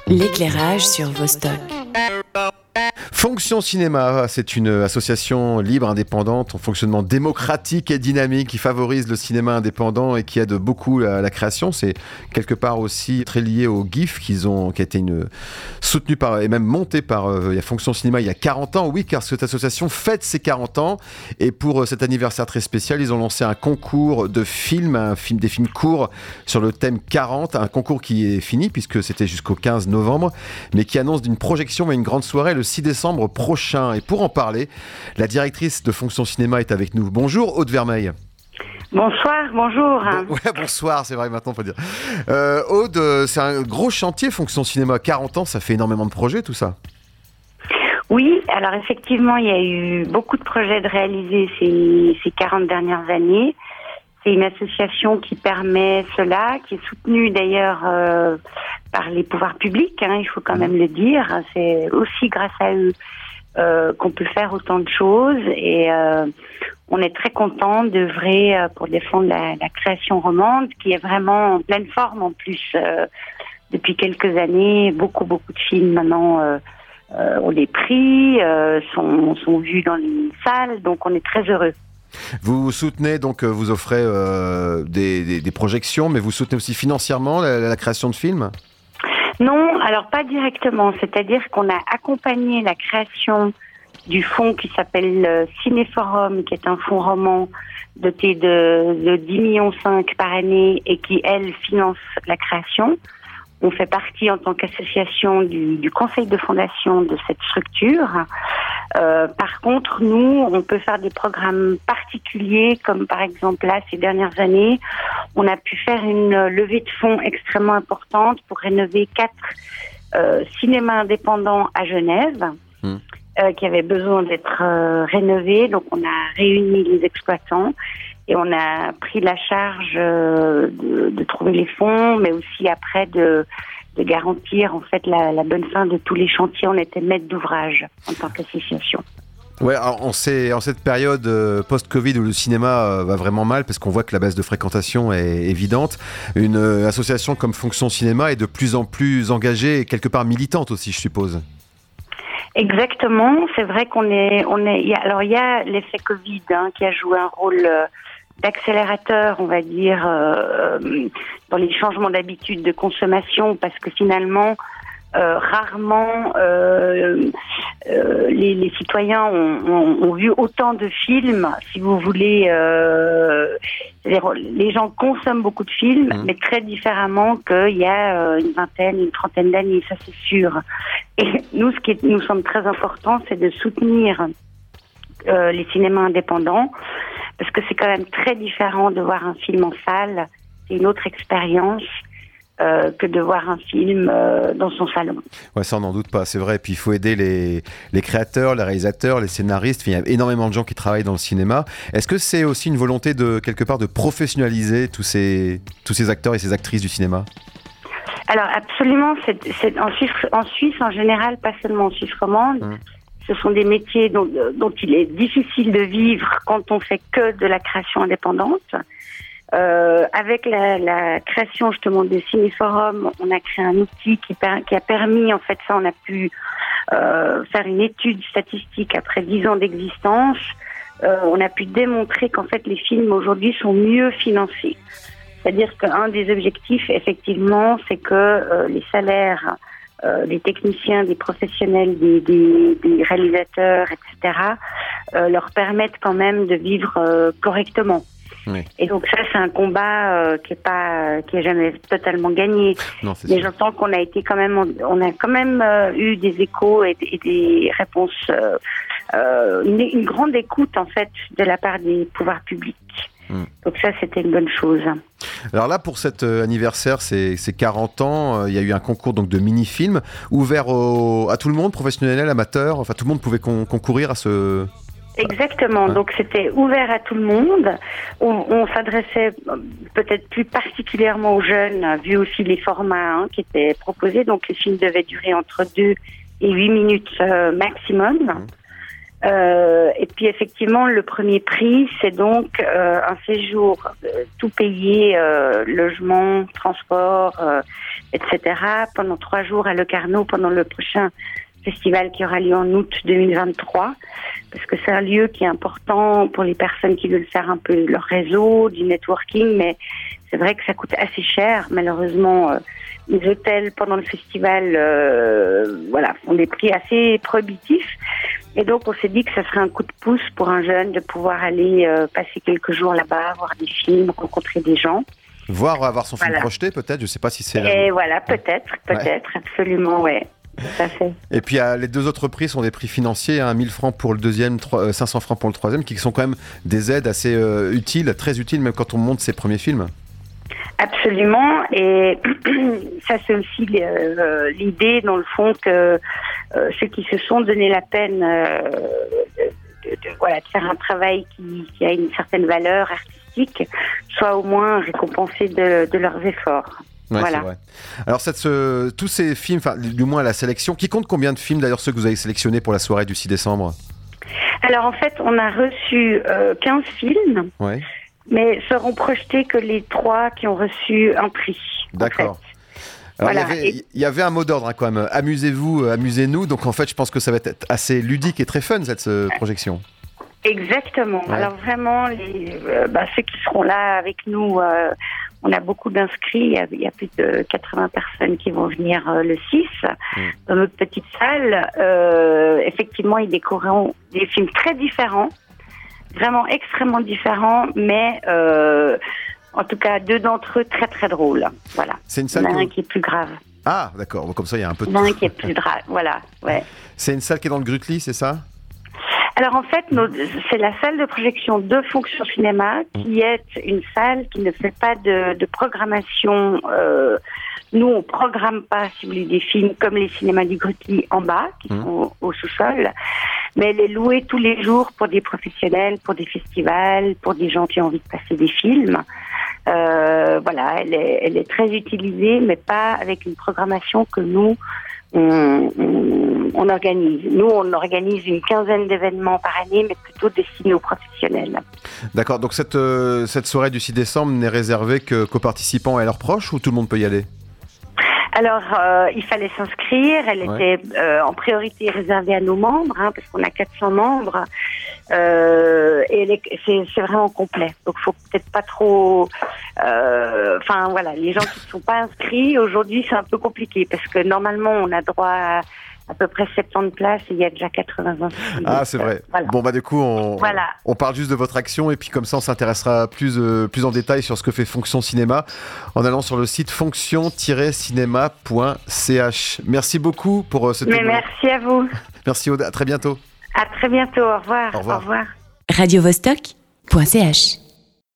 L'éclairage sur Vostok. Fonction Cinéma, c'est une association libre, indépendante, en fonctionnement démocratique et dynamique qui favorise le cinéma indépendant et qui aide beaucoup la création. C'est quelque part aussi très lié au GIF qui a été soutenu par, et même monté par Fonction Cinéma il y a 40 ans. Oui, car cette association fête ses 40 ans et pour cet anniversaire très spécial, ils ont lancé un concours de films, des films courts sur le thème 40, un concours qui est fini puisque c'était jusqu'au 15 novembre, mais qui annonce d'une projection et une grande soirée le 6 décembre prochain. Et pour en parler, la directrice de Fonction Cinéma est avec nous. Bonjour Aude Vermeil. Bonsoir, bonjour. Bonsoir, c'est vrai maintenant on peut dire. Aude, c'est un gros chantier Fonction Cinéma. 40 ans, ça fait énormément de projets tout ça. Oui, alors effectivement, il y a eu beaucoup de projets de réaliser ces 40 dernières années. C'est une association qui permet cela, qui est soutenue d'ailleurs par les pouvoirs publics, il faut quand même le dire. C'est aussi grâce à eux qu'on peut faire autant de choses et on est très content d'œuvrer pour défendre la création romande qui est vraiment en pleine forme en plus. Depuis quelques années, beaucoup de films maintenant ont des prix, sont vus dans les salles, donc on est très heureux. Vous soutenez, donc vous offrez des projections, mais vous soutenez aussi financièrement la création de films ? Non, alors pas directement. C'est-à-dire qu'on a accompagné la création du fonds qui s'appelle Cinéforum, qui est un fonds roman doté de 10,5 millions par année et qui, elle, finance la création. On fait partie en tant qu'association du conseil de fondation de cette structure. Par contre, nous, on peut faire des programmes particuliers, comme par exemple là, ces dernières années, on a pu faire une levée de fonds extrêmement importante pour rénover 4 cinémas indépendants à Genève, qui avaient besoin d'être rénovés. Donc, on a réuni les exploitants et on a pris la charge de trouver les fonds, mais aussi après de garantir en fait la bonne fin de tous les chantiers. On était maître d'ouvrage en tant qu'association. Ouais, alors en cette période post-Covid où le cinéma va vraiment mal parce qu'on voit que la baisse de fréquentation est évidente, une association comme Fonction Cinéma est de plus en plus engagée et quelque part militante aussi, je suppose. Exactement, c'est vrai il y a l'effet Covid qui a joué un rôle d'accélérateur, on va dire, dans les changements d'habitude de consommation, parce que finalement, rarement les citoyens ont vu autant de films, si vous voulez. C'est-à-dire, les gens consomment beaucoup de films, mais très différemment qu'il y a une trentaine d'années, ça c'est sûr. Et nous, ce qui nous semble très important, c'est de soutenir les cinémas indépendants, parce que c'est quand même très différent de voir un film en salle. C'est une autre expérience que de voir un film dans son salon. Ouais, ça on n'en doute pas, c'est vrai. Puis il faut aider les créateurs, les réalisateurs, les scénaristes. Il y a énormément de gens qui travaillent dans le cinéma. Est-ce que c'est aussi une volonté de quelque part de professionnaliser tous ces acteurs et ces actrices du cinéma ? Alors absolument, c'est en Suisse en général, pas seulement en Suisse romande. Ce sont des métiers dont il est difficile de vivre quand on fait que de la création indépendante. Avec la création justement de Cinéforum, on a créé un outil qui a permis, en fait, ça, on a pu faire une étude statistique après 10 ans d'existence. On a pu démontrer qu'en fait les films aujourd'hui sont mieux financés. C'est-à-dire qu'un des objectifs, effectivement, c'est que les salaires des techniciens, des professionnels, des réalisateurs, etc., leur permettent quand même de vivre correctement. Oui. Et donc ça, c'est un combat qui est jamais totalement gagné. Non, mais j'entends qu'on a été quand même, on a quand même eu des échos et des réponses, une grande écoute en fait de la part des pouvoirs publics. Donc ça, c'était une bonne chose. Alors là, pour cet anniversaire, c'est 40 ans, il y a eu un concours donc, de mini-films ouvert à tout le monde, professionnels, amateurs, enfin tout le monde pouvait concourir à ce... Exactement, donc c'était ouvert à tout le monde. On s'adressait peut-être plus particulièrement aux jeunes, vu aussi les formats qui étaient proposés. Donc les films devaient durer entre 2 et 8 minutes maximum. Et puis effectivement, le premier prix, c'est donc un séjour tout payé, logement, transport, etc. pendant 3 jours à Locarno pendant le prochain festival qui aura lieu en août 2023, parce que c'est un lieu qui est important pour les personnes qui veulent faire un peu leur réseau, du networking, mais c'est vrai que ça coûte assez cher. Malheureusement, les hôtels pendant le festival font des prix assez prohibitifs. Et donc, on s'est dit que ça serait un coup de pouce pour un jeune de pouvoir aller passer quelques jours là-bas, voir des films, rencontrer des gens. Avoir son film projeté, peut-être. Je ne sais pas si c'est... Et voilà, peut-être, absolument, ouais. Tout à fait. Et puis les 2 autres prix sont des prix financiers, 1000 francs pour le deuxième, 500 francs pour le troisième, qui sont quand même des aides assez utiles, très utiles, même quand on monte ses premiers films. Absolument, et ça c'est aussi l'idée dans le fond que ceux qui se sont donné la peine de faire un travail qui a une certaine valeur artistique soient au moins récompensés de leurs efforts. Ouais, voilà. C'est vrai. Alors tous ces films, du moins la sélection, qui compte combien de films d'ailleurs ceux que vous avez sélectionnés pour la soirée du 6 décembre? Alors en fait on a reçu 15 films, mais seront projetés que les 3 qui ont reçu un prix. D'accord. En fait. Alors, il y avait un mot d'ordre quand même, amusez-vous, amusez-nous, donc en fait je pense que ça va être assez ludique et très fun cette projection. Exactement. Ouais. Alors vraiment, ceux qui seront là avec nous, on a beaucoup d'inscrits. Il y a plus de 80 personnes qui vont venir le 6 dans notre petite salle. Effectivement, ils découvriront des films très différents, vraiment extrêmement différents, mais en tout cas 2 d'entre eux très très drôles. Voilà. C'est une salle il y en a un qui est plus grave. Ah, d'accord. Donc, comme ça, il y a un peu de... Il y en a un qui est plus grave. Voilà. Ouais. C'est une salle qui est dans le Grutli, c'est ça? Alors en fait, c'est la salle de projection de Fonction Cinéma qui est une salle qui ne fait pas de programmation. Nous, on programme pas, si vous voulez, des films comme les cinémas du Grutli en bas, qui sont au sous-sol, mais elle est louée tous les jours pour des professionnels, pour des festivals, pour des gens qui ont envie de passer des films. Elle est très utilisée, mais pas avec une programmation que nous on organise. Nous, on organise une 15aine d'événements par année, mais plutôt destinés aux professionnels. D'accord, donc cette soirée du 6 décembre n'est réservée qu'aux participants et à leurs proches, ou tout le monde peut y aller? Alors, il fallait s'inscrire. Elle était en priorité réservée à nos membres, parce qu'on a 400 membres. Et c'est vraiment complet. Donc, faut peut-être pas trop... les gens qui ne sont pas inscrits, aujourd'hui, c'est un peu compliqué, parce que normalement, on a droit à peu près 70 places et il y a déjà 80 inscrits. Ah, c'est vrai. Voilà. Bon, du coup, on parle juste de votre action et puis comme ça, on s'intéressera plus en détail sur ce que fait Fonction Cinéma en allant sur le site fonction-cinéma.ch. Merci beaucoup pour ce témoignage. Merci à vous. Merci, Aude. À très bientôt. À très bientôt. Au revoir. Au revoir. radiovostok.ch